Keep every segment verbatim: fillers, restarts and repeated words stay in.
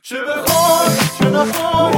چه بخوای چه نخوای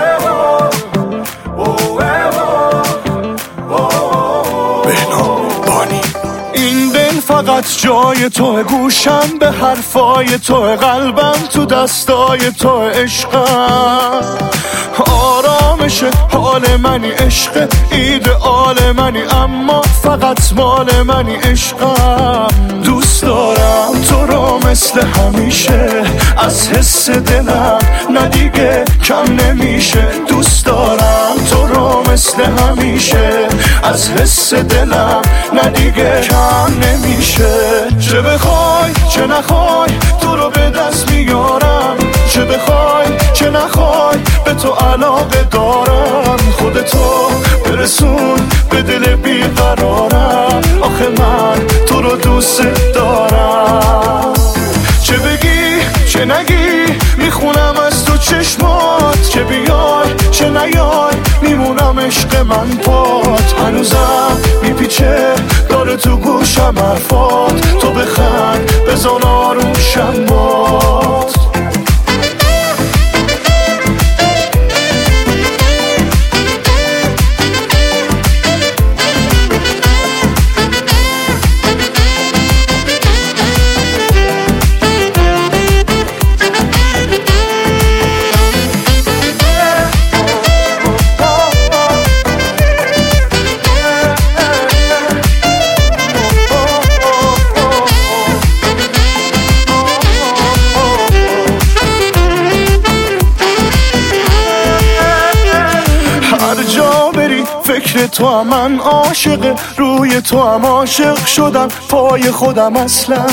این دل فقط جای توه، گوشم به حرفای توه، قلبم تو دستای توه، عشقم آرامش حال منی، عشق ایدئال منی، اما فقط مال منی، عشقم دوست دارم تو رو مثل همیشه، از حس دلم نه دیگه کم نمیشه، دوست دارم تو رو مثل همیشه، از حس دلم نه دیگه کم نمیشه. چه بخوای چه نخوای تو رو به دست میارم، چه بخوای چه نخوای به تو علاقه دارم، خودتو برسون به دل بیقرارم، آخه من تو رو دوست دارم. چه بگی چه نگی میخونم از تو چشمات، چه بیای چه نیای میمونم عشق من پات، هنوزم میپیچه داره تو گوشم حرفات، تو بخند بزن آروم شم بات. فکر تو هم من عاشق، روی تو هم عاشق شدم، پای خودم اصلا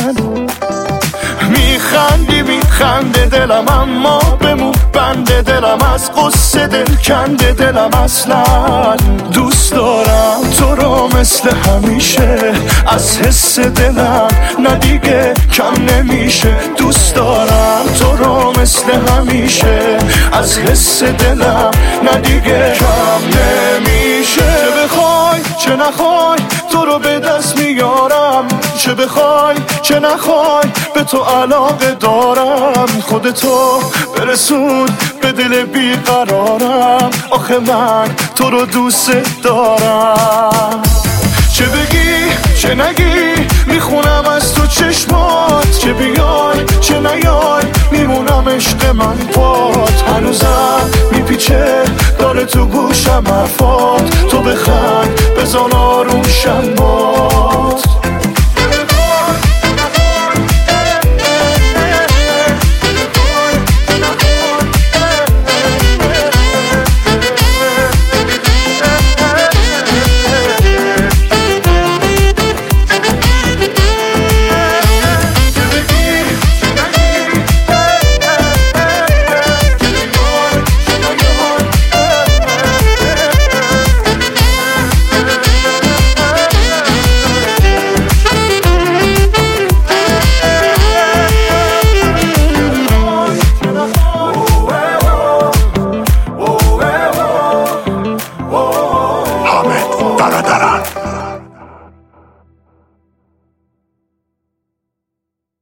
میخندی میخنده دلم، اما بمون بنده دلم، از قصه دل کنده دلم، اصلا دوست دارم تو رو مثل همیشه، از حس دلم نه دیگه کم نمیشه، دوست دارم تو رو مثل همیشه، از حس دلم نه دیگه کم نمیشه. چه بخوای چه نخوای تو رو به دست میارم، چه بخوای چه نخوای به تو علاقه دارم، خودتو برسون به دل بیقرارم، آخه من تو رو دوست دارم. چه بگی چه نگی میخونم از تو چشمات، چه بیای چه نیای میمونم عشق من پات، هنوزم میپیچه داره تو گوشم حرفات،